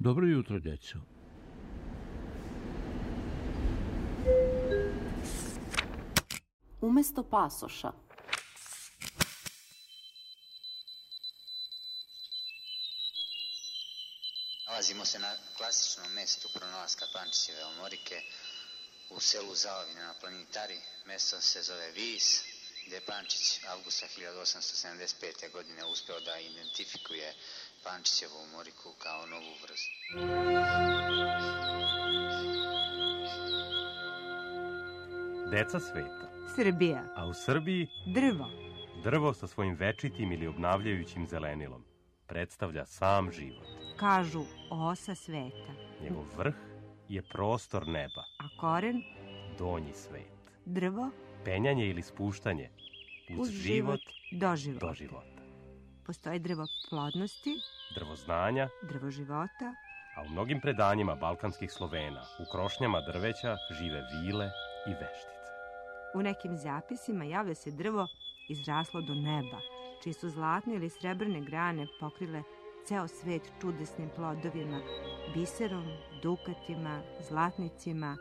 Dobro jutro, djeco. Umesto pasoša. Nalazimo se na klasičnom mjestu pronalaska Pančićeve omorike u selu Zaovine na planini Tari. Mjesto se zove Vis, gdje je Pančić avgusta 1875. godine uspeo da identifikuje Pančićevu omoriku kao novu vrstu. Deca sveta. Srbija. A u Srbiji Drvo. drvo sa svojim večitim ili obnavljajućim zelenilom predstavlja sam život. Kažu osa sveta. Njegov vrh je prostor neba, A koren? donji svet. Drvo? Penjanje ili spuštanje uz život do života. do života. Postoji drvo plodnosti, Drvo znanja, drvo života, a u mnogim predanjima balkanskih Slovena u krošnjama drveća žive vile i veštice. u nekim zapisima javlja se drvo izraslo do neba, čiji su zlatne ili srebrne grane pokrile ceo svet čudesnim plodovima, biserom, dukatima, zlatnicima.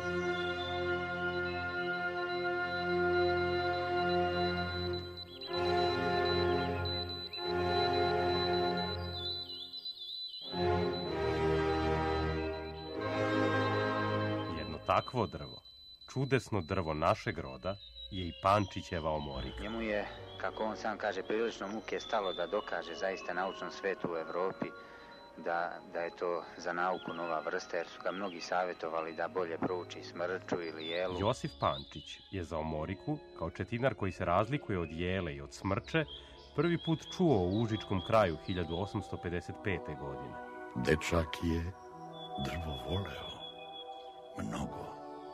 Jedno takvo drvo, čudesno drvo našeg roda, je i Pančićeva omorika. Njemu je, kako on sam kaže, prilično muke stalo da dokaže zaista naučnom svetu u Evropi da je to za nauku nova vrsta, jer su ga mnogi savjetovali da bolje prouči smrču ili jelu. Josif Pančić je za omoriku, kao četinar koji se razlikuje od jele i od smrče, prvi put čuo u Užičkom kraju 1855. godine. Dečak je drvo voleo mnogo,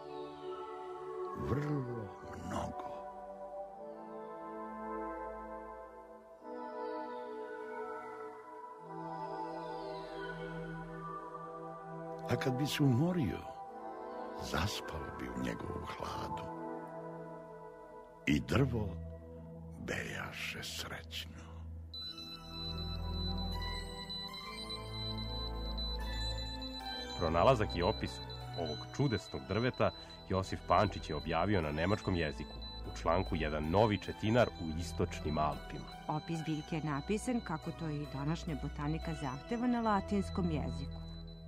vrlo mnogo. A kad bi se umorio, zaspao bi u njegovu hladu i drvo bejaše srećno. Pronalazak i opis ovog čudesnog drveta Josif Pančić je objavio na nemačkom jeziku u članku Jedan novi četinar u istočnim Alpima. Opis biljke je napisan, kako to i današnja botanika zahteva, na latinskom jeziku.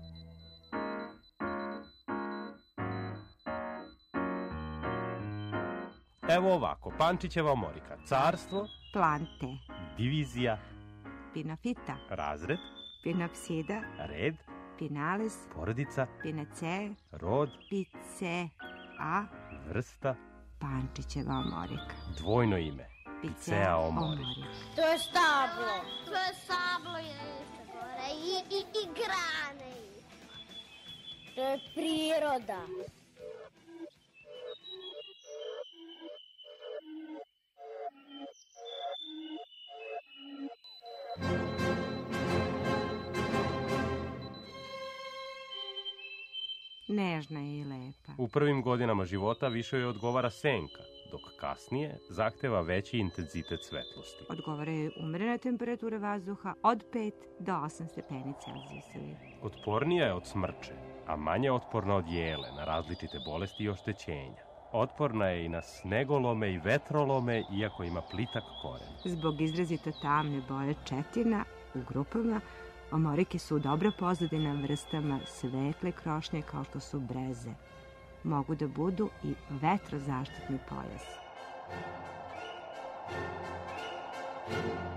Evo ovako, Pančićeva omorika: carstvo, Plante, divizija, pinafita, razred, pinapsida, red, pinales, porodica, pinace, rod, picea, vrsta, Pančićeva omorika. dvojno ime, Picea omorika. To je stablo. To je stablo je nešto gore. I grane. To je priroda. Nežna je i lepa. U prvim godinama života više joj odgovara senka, dok kasnije zahteva veći intenzitet svetlosti. Odgovaraju umerene temperature vazduha od 5 do 8 stepeni Celzijusovi. Otpornija je od smrče, a manje otporna od jele na različite bolesti i oštećenja. Otporna je i na snegolome i vetrolome, iako ima plitak koren. Zbog izrazito tamne boje četina u grupama, omorike su dobra pozadina vrstama svetle krošnje kao što su breze. Mogu da budu i vetrozaštitni pojas.